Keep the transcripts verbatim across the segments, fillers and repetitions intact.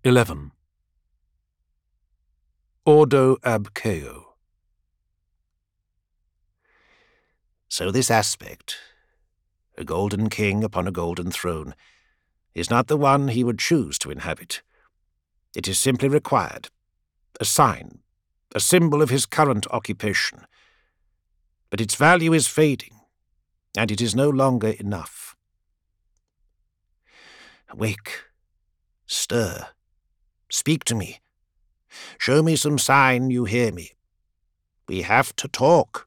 eleven. Ordo ab Chao. So this aspect, a golden king upon a golden throne, is not the one he would choose to inhabit. It is simply required, a sign, a symbol of his current occupation. But its value is fading, and it is no longer enough. Awake, stir, speak to me. Show me some sign you hear me. We have to talk.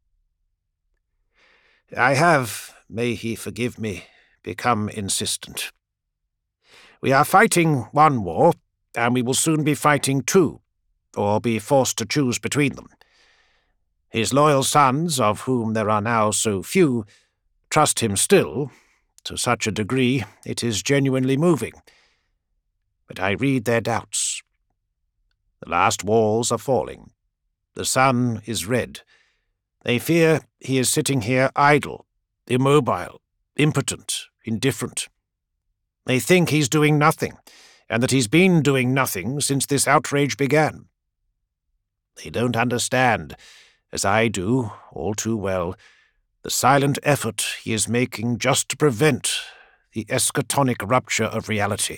I have, may he forgive me, become insistent. We are fighting one war, and we will soon be fighting two, or be forced to choose between them. His loyal sons, of whom there are now so few, trust him still. To such a degree, it is genuinely moving. But I read their doubts. The last walls are falling. The sun is red. They fear he is sitting here idle, immobile, impotent, indifferent. They think he's doing nothing, and that he's been doing nothing since this outrage began. They don't understand, as I do, all too well, the silent effort he is making just to prevent the eschatonic rupture of reality.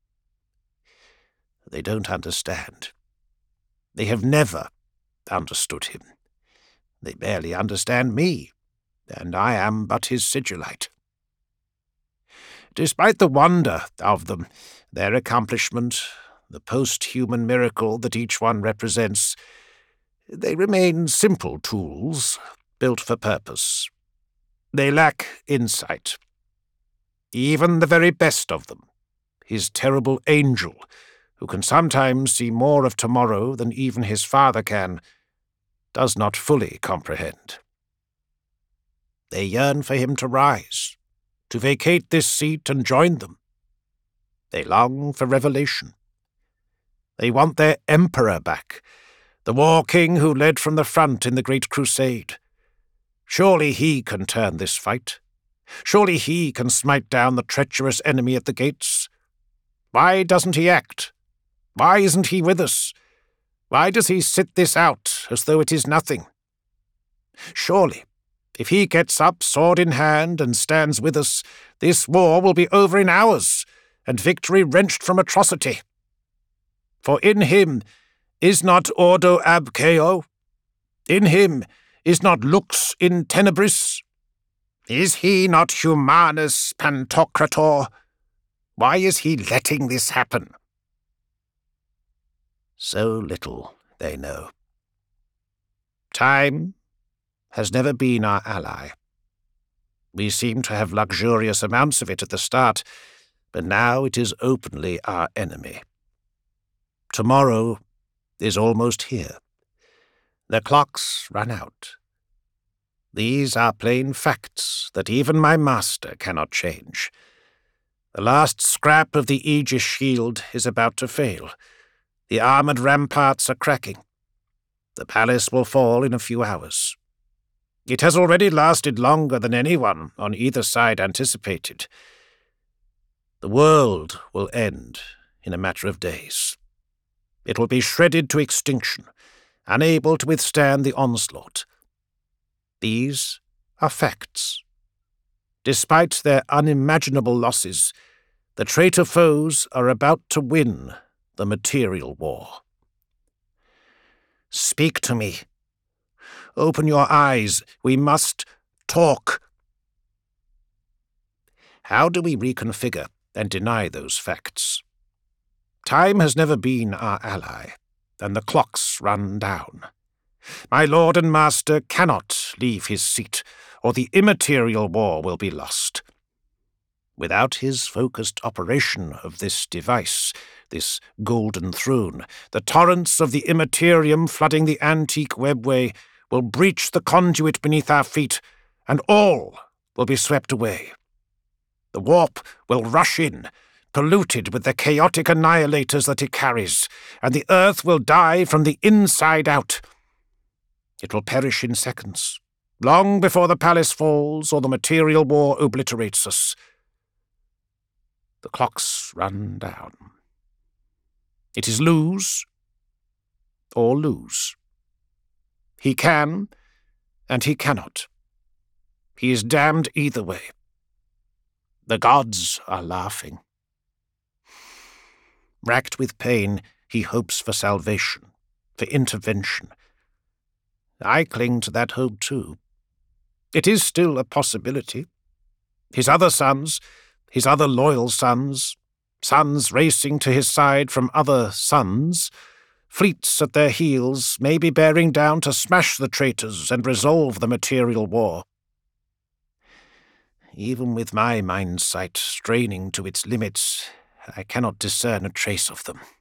They don't understand. They have never understood him. They barely understand me, and I am but his sigillite. Despite the wonder of them, their accomplishment, the post-human miracle that each one represents, they remain simple tools, built for purpose. They lack insight. Even the very best of them, his terrible angel, who can sometimes see more of tomorrow than even his father can, does not fully comprehend. They yearn for him to rise, to vacate this seat and join them. They long for revelation. They want their emperor back, the war king who led from the front in the Great Crusade. Surely he can turn this fight. Surely he can smite down the treacherous enemy at the gates. Why doesn't he act? Why isn't he with us? Why does he sit this out as though it is nothing? Surely, if he gets up, sword in hand, and stands with us, this war will be over in hours, and victory wrenched from atrocity. For in him is not Ordo ab Chao? In him is not Lux in Tenebris? Is he not Humanus Pantocrator? Why is he letting this happen? So little they know. Time has never been our ally. We seem to have luxurious amounts of it at the start, but now it is openly our enemy. Tomorrow is almost here. The clocks run out. These are plain facts that even my master cannot change. The last scrap of the Aegis shield is about to fail. The armored ramparts are cracking. The palace will fall in a few hours. It has already lasted longer than anyone on either side anticipated. The world will end in a matter of days. It will be shredded to extinction, unable to withstand the onslaught. These are facts. Despite their unimaginable losses, the traitor foes are about to win the material war. Speak to me. Open your eyes. We must talk. How do we reconfigure and deny those facts? Time has never been our ally, and the clocks run down. My lord and master cannot leave his seat, or the immaterial war will be lost. Without his focused operation of this device, this golden throne, the torrents of the immaterium flooding the antique webway will breach the conduit beneath our feet, and all will be swept away. The warp will rush in, polluted with the chaotic annihilators that it carries, and the earth will die from the inside out. It will perish in seconds, long before the palace falls or the material war obliterates us. The clocks run down. It is lose or lose. He can, and he cannot. He is damned either way. The gods are laughing. Racked with pain, he hopes for salvation, for intervention. I cling to that hope too. It is still a possibility. His other sons, his other loyal sons, sons racing to his side from other sons, fleets at their heels, may be bearing down to smash the traitors and resolve the material war. Even with my mind sight straining to its limits, I cannot discern a trace of them.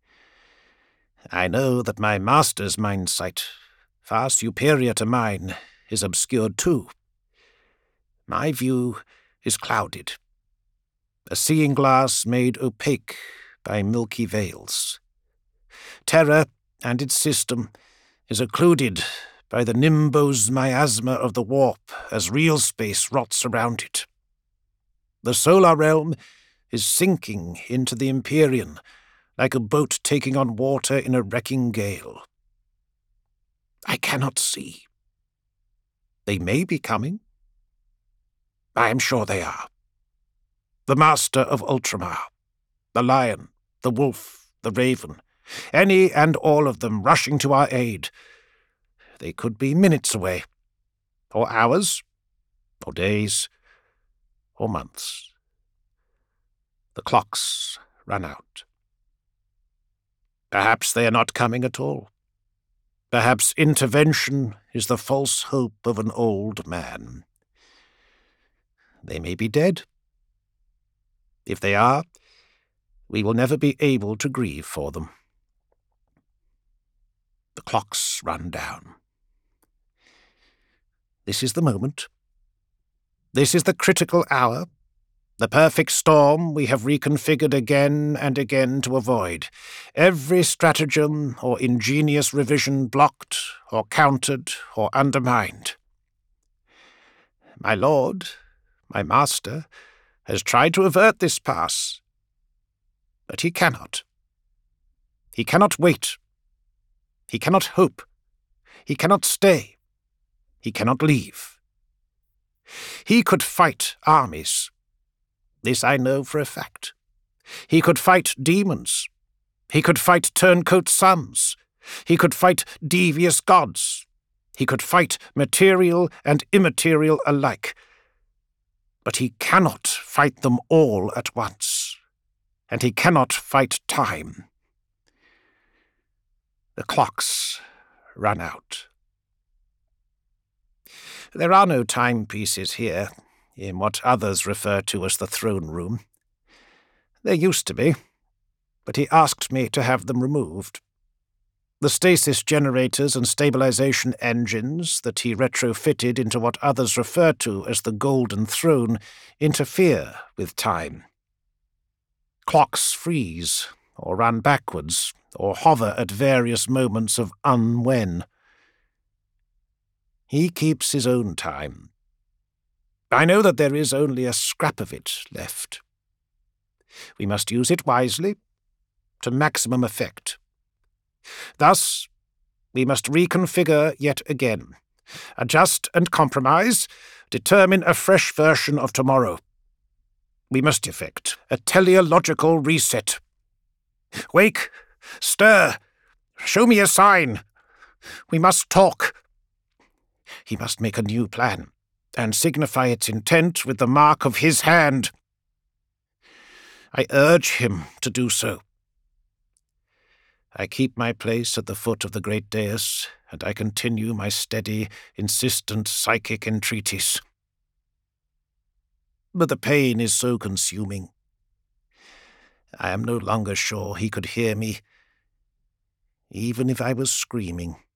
I know that my master's mind sight, far superior to mine, is obscured too. My view is clouded, a seeing glass made opaque by milky veils. Terra and its system is occluded by the nimbus miasma of the warp as real space rots around it. The solar realm is sinking into the Empyrean like a boat taking on water in a wrecking gale. I cannot see. They may be coming. I am sure they are. The master of Ultramar, the lion, the wolf, the raven, any and all of them rushing to our aid. They could be minutes away, or hours, or days, or months. The clocks run out. Perhaps they are not coming at all. Perhaps intervention is the false hope of an old man. They may be dead. If they are, we will never be able to grieve for them. The clocks run down. This is the moment. This is the critical hour, the perfect storm we have reconfigured again and again to avoid, every stratagem or ingenious revision blocked or countered or undermined. My lord, my master, has tried to avert this pass, but he cannot. He cannot wait. He cannot hope. He cannot stay. He cannot leave. He could fight armies. This I know for a fact. He could fight demons. He could fight turncoat suns. He could fight devious gods. He could fight material and immaterial alike. But he cannot fight them all at once, and he cannot fight time. The clocks run out. There are no timepieces here, in what others refer to as the throne room. There used to be, but he asked me to have them removed. The stasis generators and stabilization engines that he retrofitted into what others refer to as the Golden Throne interfere with time. Clocks freeze, or run backwards, or hover at various moments of unwhen. He keeps his own time. I know that there is only a scrap of it left. We must use it wisely, to maximum effect. Thus, we must reconfigure yet again, adjust and compromise, determine a fresh version of tomorrow. We must effect a teleological reset. Wake, stir, show me a sign. We must talk. He must make a new plan, and signify its intent with the mark of his hand. I urge him to do so. I keep my place at the foot of the great dais, and I continue my steady, insistent psychic entreaties. But the pain is so consuming. I am no longer sure he could hear me, even if I was screaming.